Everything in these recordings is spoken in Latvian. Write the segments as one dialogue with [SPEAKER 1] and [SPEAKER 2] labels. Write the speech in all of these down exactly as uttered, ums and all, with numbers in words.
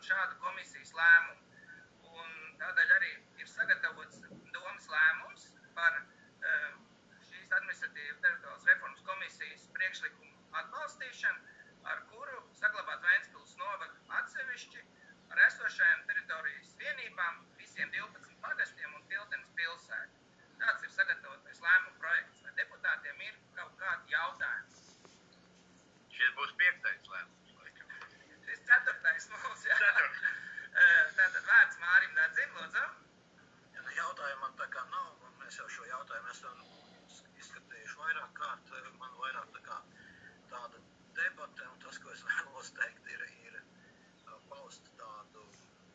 [SPEAKER 1] pieņemam šādu komisijas lēmumu. Un tādēļ arī ir sagatavots domas lēmums par uh, šīs administratīvas teritoriālās reformas komisijas priekšlikumu atbalstīšanu, ar kuru saglabāt Ventspils novadu atsevišķi ar esošajām teritorijas vienībām visiem divpadsmit pagastiem un Piltenes pilsētu. Tāds ir sagatavotais lēmuma projekts. Vai deputātiem ir kaut kādi jautājumi?
[SPEAKER 2] Šis būs piektais lēmums, laikam.
[SPEAKER 1] Šis ceturtais mums, jā.
[SPEAKER 2] Ceturtais.
[SPEAKER 1] Tātad vārds Mārim Dadzim, lūdzu.
[SPEAKER 3] Ja ne jautājumu man tā kā nav, un mēs jau šo jautājumu esam izskatījuši vairāk kārt, man vairāk tā kā tāda debate, un tas, ko es vēlos teikt, ir, ir paust tādu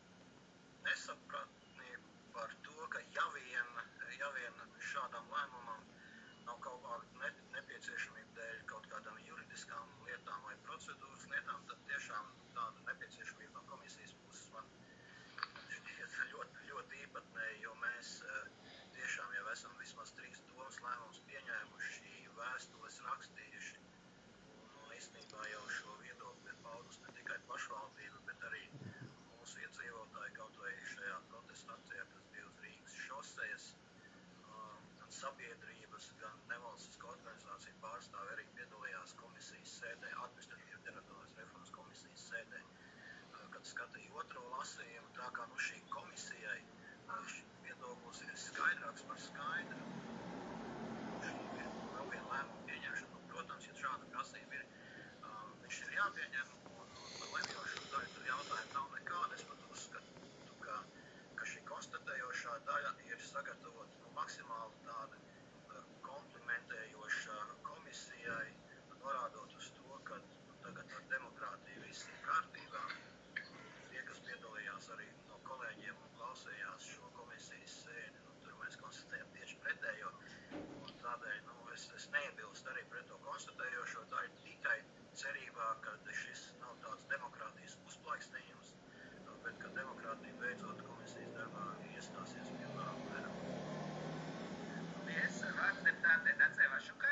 [SPEAKER 3] nesapratnību par to, ka ja vien, ja vien šādam lēmumam nav kaut kāda ne, nepieciešamība dēļ kaut kādām juridiskām lietām vai procedūras lietām, tad tiešām tāda nepieciešamība no komisijas puses man šķiet ļoti, ļoti īpatnēji, jo mēs tiešām jau esam vismaz trīs domas lēmumus pieņēmuši, vēstules rakstījuši, un īstenībā jau šo viedokli ir paudus ne tikai pašvaldība, bet arī mūsu iedzīvotāji kaut vai šajā protesta akcijā, kas bija uz Rīgas šosejas, gan sabiedrības, gan nevalstisko organizāciju pārstāvi arī piedalījās komisijas sēdē, administratīvas teritoriālās reformas komisijas sēdē, kad skatīja otro lasījumu, tā kā nu šī komisijai viedoklis ir skaidrāks par skaidru. Šī ir vēl viena lēmuma pieņemšana. Nu, protams, ja šāda prasība ir, um, viņš ir jāpieņem, un, un par lemjošo daļu tur jautājumu nav nekāda. Es pat uzskatu, ka, ka šī konstatējošā daļa ir sagatavota nu, maksimāli tāda uh, komplimentējoša komisijai, norādot uz to, ka nu, tagad ar demokrātiju viss ir kārtībā. Tie, kas piedalījās arī no kolēģiem un klausījās šo komisijas sēdi, nu, tur mēs konstatējam tieši pretējo. Un tādēļ nu, es, es neiebilstu arī pret to konstatējošo daļu tikai cerībā, ka šis nav tāds demokrātijas uzplaiksnījums, bet ka demokrātija beidzot komisijas darbā iestāsies pilnā mērā.
[SPEAKER 1] Paldies. Vārds deputātei Dacei Vašukai.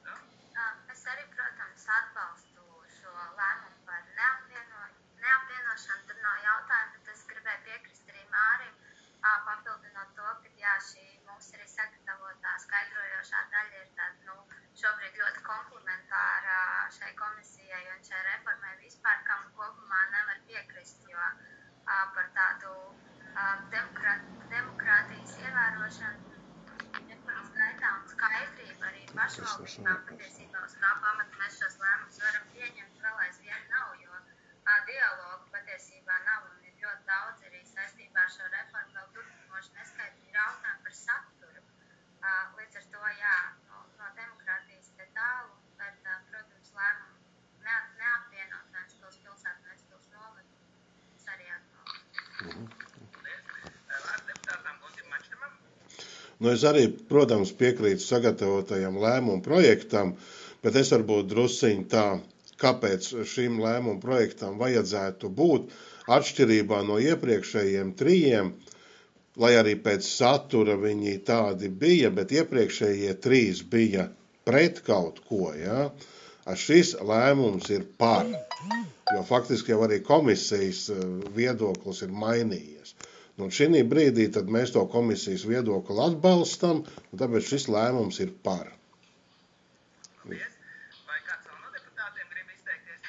[SPEAKER 4] Es arī, protams, atbalstu šo lēmumu par neapvieno, neapvienošanu. Tur nav jautājumu, bet es gribēju piekrist arī Mārim, papildinot to, ka jā, šī mums arī sagatavotā skaidrojošā daļa ir tāda, nu, šobrīd ļoti komplementāra šai komisijai un šai reformai vispār, kam kopumā nevar piekrist, jo par tādu demokrāt, demokrātijas ievērošanu reformas gaitā un skaidrību arī pašvaldībām patiesībā uz kā pamata mēs šos lēmumus varam pieņemt, vēl aizvien nav, jo dialogu patiesībā nav un ir ļoti daudz arī saistībā ar šo reformu vēl turpinoši neskaidri jautājumi par saturu. Līdz ar to, jā, no, no demokrātijas te tālu, bet, protams, lēmumu ne, neapvienot Ventspils pilsētu, Ventspils novadu, es arī atbalstu.
[SPEAKER 1] Vārds deputātām Guntim Mačtamam.
[SPEAKER 5] Nu, es arī, protams, piekrītu sagatavotajam lēmumu projektam, bet es varbūt drusciņ tā, kāpēc šim lēmumu projektam vajadzētu būt atšķirībā no iepriekšējiem trījiem, lai arī pēc satura viņi tādi bija, bet iepriekšējie trīs bija pret kaut ko, ja? Šis lēmums ir par, jo faktiski jau arī komisijas viedoklis ir mainījies. Un šī brīdī tad mēs to komisijas viedokli atbalstam, un tāpēc šis lēmums ir par.
[SPEAKER 1] Paldies. Vai kāds vēl no deputātiem grib izteikties?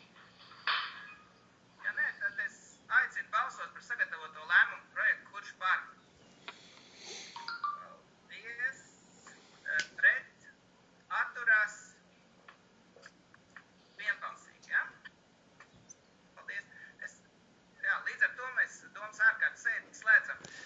[SPEAKER 1] Ja nē, tad es aicinu balsot par sagatavoto lēmumu projektu, kurš par. Paldies. Pret. Atturās. Vienbalsīgi, ja? Paldies. Es, jā, līdz ar to mēs domas ārkārtas sēdi slēdzam.